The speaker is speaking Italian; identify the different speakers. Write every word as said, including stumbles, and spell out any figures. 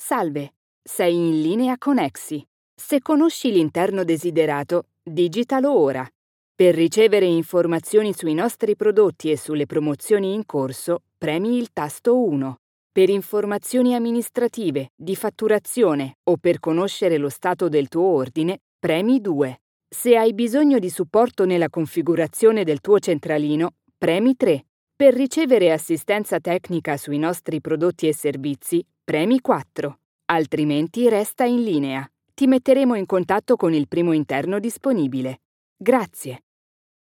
Speaker 1: Salve, sei in linea con Exi. Se conosci l'interno desiderato, digitalo ora. Per ricevere informazioni sui nostri prodotti e sulle promozioni in corso, premi il tasto uno. Per informazioni amministrative, di fatturazione o per conoscere lo stato del tuo ordine, premi due. Se hai bisogno di supporto nella configurazione del tuo centralino, premi tre. Per ricevere assistenza tecnica sui nostri prodotti e servizi, premi quattro. Altrimenti resta in linea. Ti metteremo in contatto con il primo interno disponibile. Grazie.